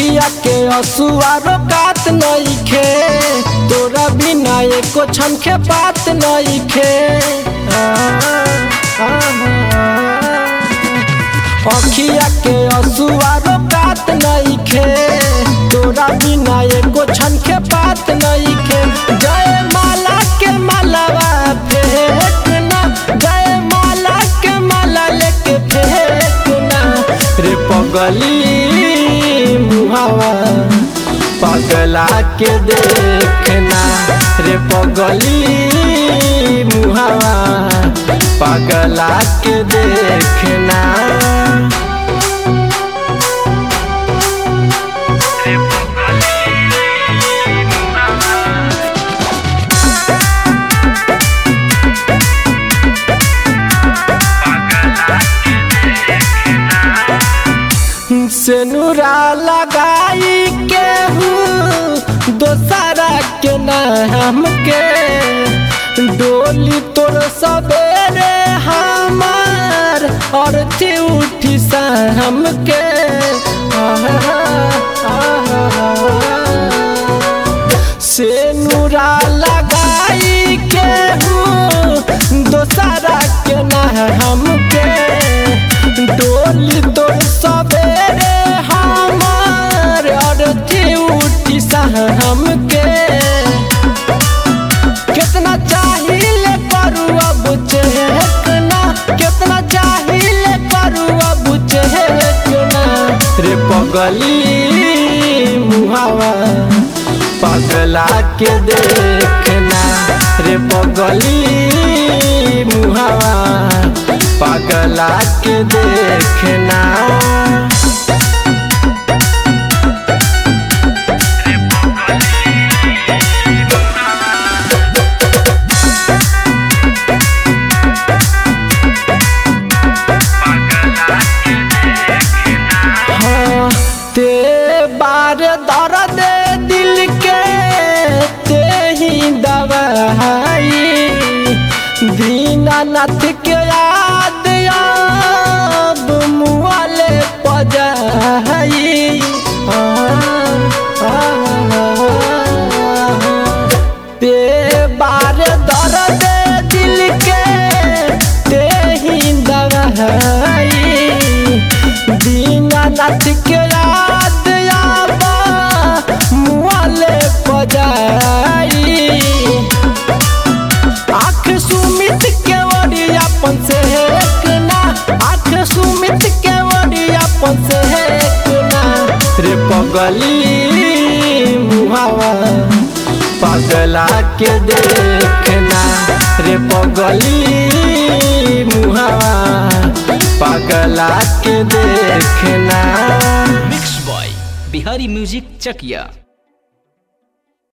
अखिया के असुआ रोकात नइखे, तोरा बिना एको क्षण के बात नइखे। अखिया के असुआ रोकात नइखे, तोरा बिना एको क्षण के बात नइखे। जय माला के मालावा फेंकना, जय माला के माला लेके फेंकना रे पगली मुहावा पगला के देखना रे पगली मुहावा पगला के देखना। सेनुरा लगाई के हूँ दोसरा के नाम के, डोली तोर सबेरे हमार और उठी शाम के। सेनुरा लगाई के हूँ दोसरा के नाम के, डोली तोर सबेरे हमार और उठी शाम के। कितना चाहिए करू अब चेकना, कितना चाहिए करू अब चेकना रे पगली मुहावा पगला के देखना रे पगली मुहावा पगला के देखना। ते बार दर्द दिल के ते ही दवाई, दीनानाथ के याद अब मुआले पजाई। ते बार दर्द दिल के ते ही दवाई, दीनानाथ के याद अब मुआले पजाई। आँख सुमित के ओरी अपन से हेकना, आँख सुमित के ओरी अपन से हेकना रे पगली मुहावा पगला के देखना रे पगली मुहावा पगला के देखना। मिक्स बॉय बिहारी म्यूजिक चकिया।